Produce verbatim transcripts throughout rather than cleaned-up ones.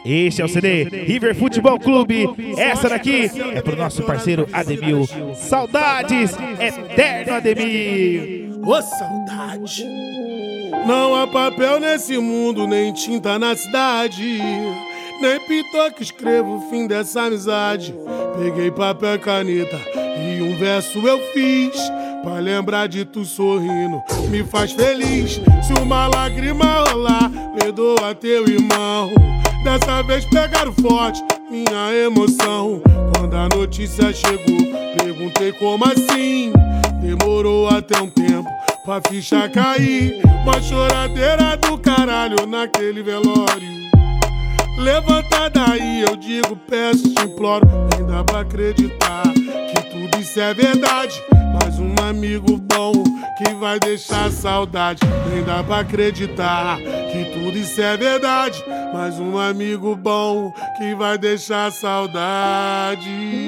Este é o C D River Futebol Clube. Essa daqui é pro nosso parceiro Ademil. Saudades, eterno Ademil. Ô, saudade. Não há papel nesse mundo, nem tinta na cidade, nem pintor que escreva o fim dessa amizade. Peguei papel e caneta e um verso eu fiz, pra lembrar de tu sorrindo, me faz feliz. Se uma lágrima rolar, perdoa teu irmão. Dessa vez pegaram forte minha emoção. Quando a notícia chegou, perguntei como assim. Demorou até um tempo pra ficha cair. Uma choradeira do caralho naquele velório. Levanta daí, eu digo, peço, te imploro. Nem dá pra acreditar que tudo isso é verdade. Mais um amigo bom que vai deixar saudade. Nem dá pra acreditar que tudo isso é verdade. Mais um amigo bom que vai deixar saudade.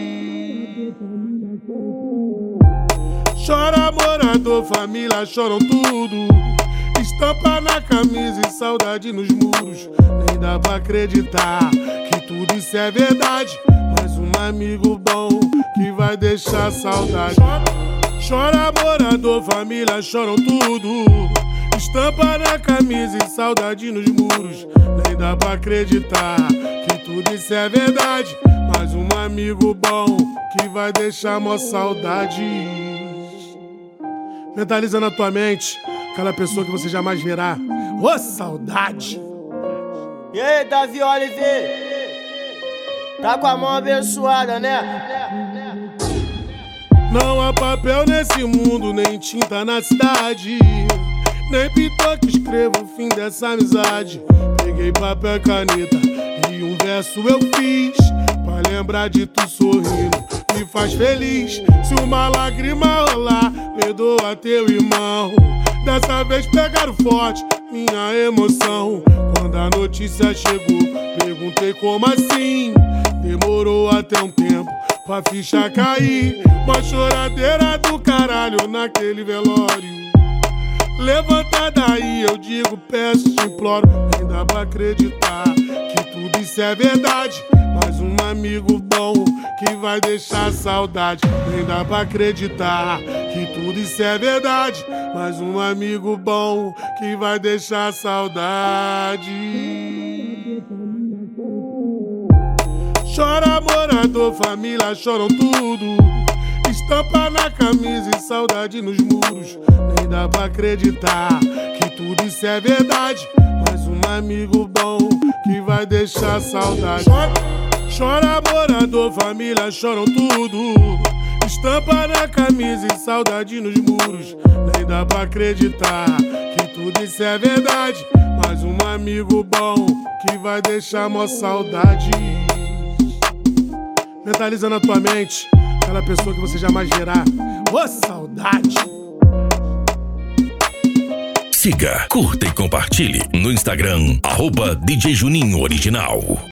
Chora morador, família choram tudo. Estampa na camisa e saudade nos muros. Nem dá pra acreditar que tudo isso é verdade. Mais um amigo bom que vai deixar saudade. Chora morador, família choram tudo. Estampa na camisa e saudade nos muros. Nem dá pra acreditar que tudo isso é verdade. Mais um amigo bom que vai deixar mó saudade. Mentaliza na tua mente aquela pessoa que você jamais verá. Ô, saudade! E aí, Davi Oliveira? Tá com a mão abençoada, né? Não há papel nesse mundo, nem tinta na cidade, nem pintor que escreva o fim dessa amizade. Peguei papel e caneta e um verso eu fiz, pra lembrar de tu sorrindo, me faz feliz. Se uma lágrima rolar, perdoa teu irmão. Dessa vez pegaram forte minha emoção. Quando a notícia chegou, perguntei como assim. Demorou até um tempo pra ficha cair. Uma choradeira do caralho naquele velório. Levanta daí, eu digo, peço, te imploro. Nem dá pra acreditar que tudo isso é verdade. Mais um amigo bom que vai deixar saudade. Nem dá pra acreditar que tudo isso é verdade. Mais um amigo bom que vai deixar saudade. Chora morador, família choram tudo. Estampa na camisa e saudade nos muros. Nem dá pra acreditar que tudo isso é verdade. Mais um amigo bom que vai deixar saudade. Chora, chora morador, família choram tudo. Estampa na camisa e saudade nos muros. Nem dá pra acreditar que tudo isso é verdade. Mais um amigo bom que vai deixar mó saudade. Mentaliza na tua mente aquela pessoa que você jamais verá. Ô, saudade! Siga, curta e compartilhe no Instagram, arroba D J Juninho Original.